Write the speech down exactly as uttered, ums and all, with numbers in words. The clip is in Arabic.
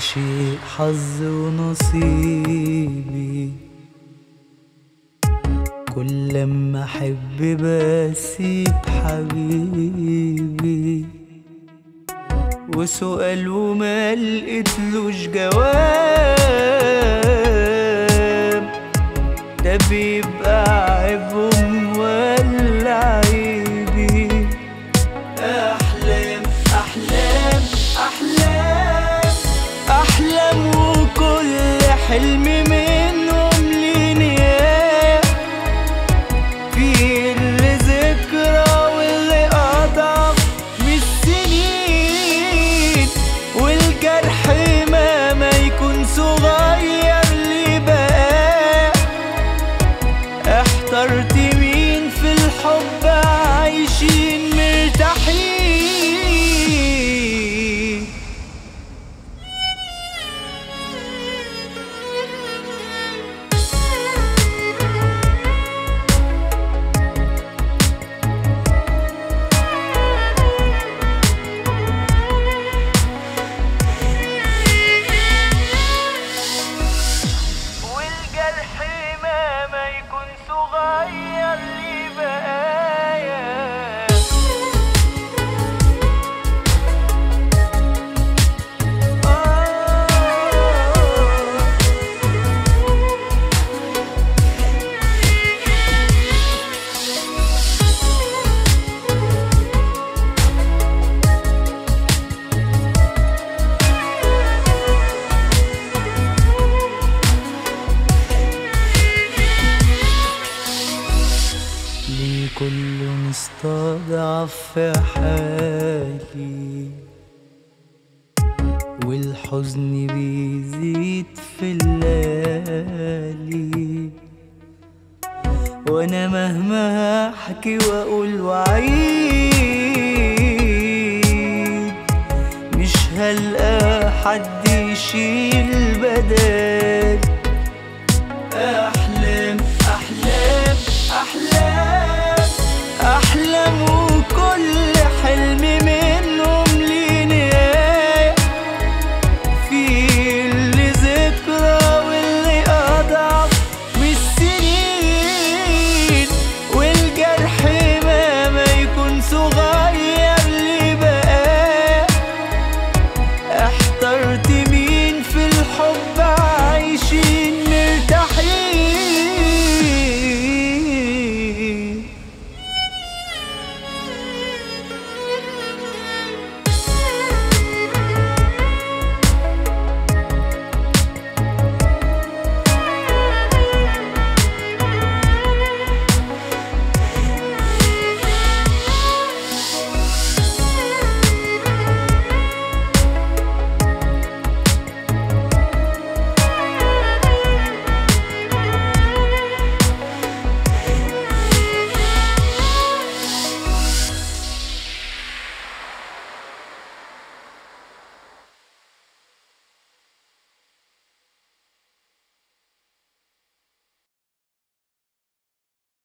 شيء حظ ونصيبي، كل لما احب بسيب حبيبي، وسؤال وما لقيتلوش جواب، ده بيبقى عيبهم ولا عيبي؟ احلام احلام احلام احلام، وكل حلم منهم ليه نهاية، في اللي ذكرى واللي اضعف من السنين، والجرح مهما يكون صغير ليه بقى. احترت مين في الحب عايشين مرتاحين؟ صغير لي بقايا. ليه كل مستضعف في حالي، والحزن بيزيد في الليالي، وانا مهما احكي واقول وعيد، مش هلقى حد يشيل بدالي.